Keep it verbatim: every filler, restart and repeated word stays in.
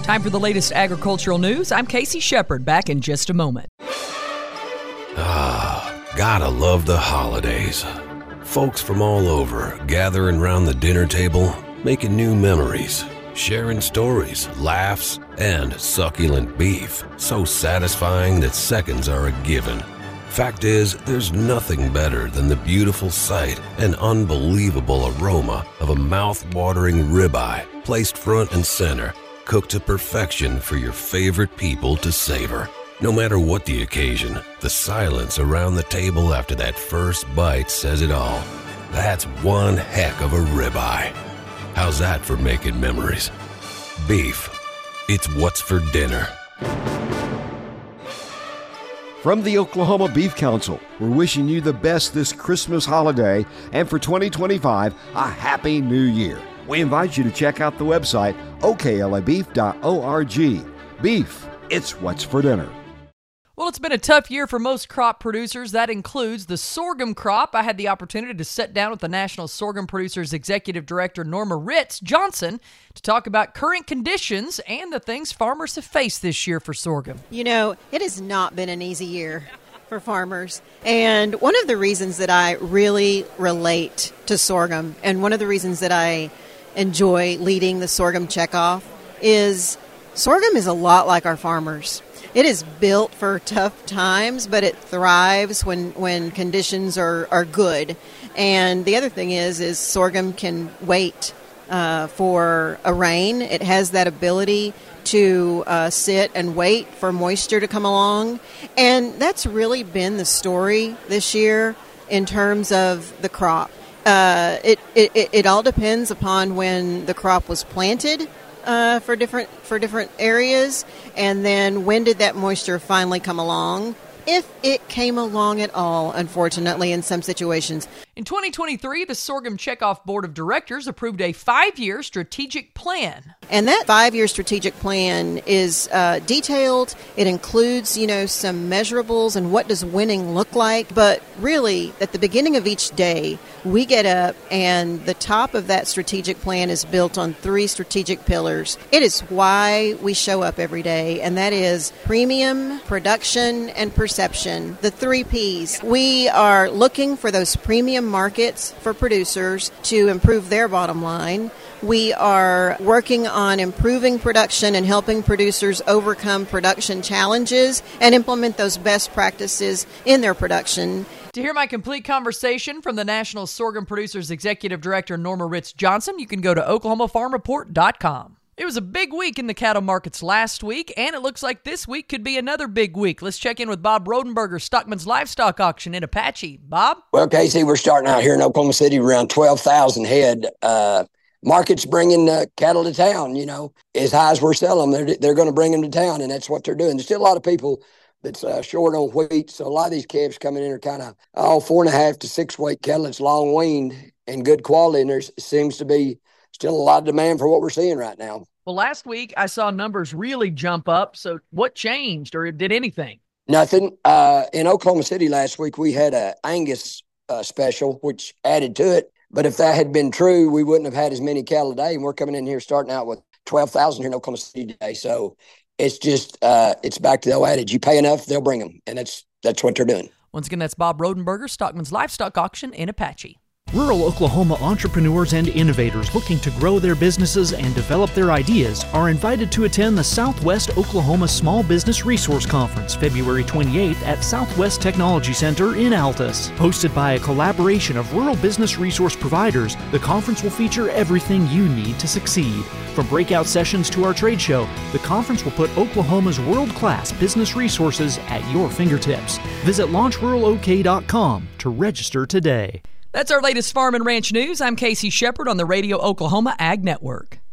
Time for the latest agricultural news. I'm Casey Shepard, back in just a moment. Ah, gotta love the holidays. Folks from all over gathering around the dinner table, making new memories, sharing stories, laughs, and succulent beef. So satisfying that seconds are a given. Fact is, there's nothing better than the beautiful sight and unbelievable aroma of a mouth-watering ribeye placed front and center, cooked to perfection for your favorite people to savor. No matter what the occasion, the silence around the table after that first bite says it all. That's one heck of a ribeye. How's that for making memories? Beef. It's what's for dinner. From the Oklahoma Beef Council, we're wishing you the best this Christmas holiday and for twenty twenty-five, a Happy New Year. We invite you to check out the website, O K L A beef dot org. Beef, it's what's for dinner. Well, it's been a tough year for most crop producers. That includes the sorghum crop. I had the opportunity to sit down with the National Sorghum Producers Executive Director Norma Ritz Johnson to talk about current conditions and the things farmers have faced this year for sorghum. You know, it has not been an easy year for farmers. And one of the reasons that I really relate to sorghum, and one of the reasons that I enjoy leading the sorghum checkoff, is sorghum is a lot like our farmers. It is built for tough times, but it thrives when, when conditions are, are good. And the other thing is, is sorghum can wait uh, for a rain. It has that ability to uh, sit and wait for moisture to come along. And that's really been the story this year in terms of the crop. Uh, it, it, it all depends upon when the crop was planted. Uh, for different for different areas, and then when did that moisture finally come along, if it came along at all, unfortunately, in some situations. In twenty twenty-three, the Sorghum Checkoff Board of Directors approved a five-year strategic plan. And that five-year strategic plan is uh, detailed. It includes, you know, some measurables and what does winning look like. But really, at the beginning of each day, we get up and the top of that strategic plan is built on three strategic pillars. It is why we show up every day, and that is premium, production, and perception, the three Ps. We are looking for those premium markets for producers to improve their bottom line. We are working on improving production and helping producers overcome production challenges and implement those best practices in their production. To hear my complete conversation from the National Sorghum Producers Executive Director Norma Ritz Johnson, you can go to oklahoma farm report dot com. It was a big week in the cattle markets last week, and it looks like this week could be another big week. Let's check in with Bob Rodenberger, Stockman's Livestock Auction in Apache. Bob? Well, Casey, we're starting out here in Oklahoma City around twelve thousand head. Uh, market's bringing uh, cattle to town, you know. As high as we're selling them, they're, they're going to bring them to town, and that's what they're doing. There's still a lot of people that's uh, short on wheat, so a lot of these calves coming in are kind of oh, four and a half to six weight cattle. It's long weaned and good quality, and there seems to be still a lot of demand for what we're seeing right now. Well, last week I saw numbers really jump up. So what changed, or did anything? Nothing. Uh, in Oklahoma City last week, we had a Angus uh, special, which added to it. But if that had been true, we wouldn't have had as many cattle today. And we're coming in here starting out with twelve thousand here in Oklahoma City today. So it's just, uh, it's back to the old adage. You pay enough, they'll bring them. And that's, that's what they're doing. Once again, that's Bob Rodenberger, Stockman's Livestock Auction in Apache. Rural Oklahoma entrepreneurs and innovators looking to grow their businesses and develop their ideas are invited to attend the Southwest Oklahoma Small Business Resource Conference February twenty-eighth at Southwest Technology Center in Altus. Hosted by a collaboration of rural business resource providers, the conference will feature everything you need to succeed. From breakout sessions to our trade show, the conference will put Oklahoma's world-class business resources at your fingertips. Visit launch rural o k dot com to register today. That's our latest farm and ranch news. I'm Casey Shepard on the Radio Oklahoma Ag Network.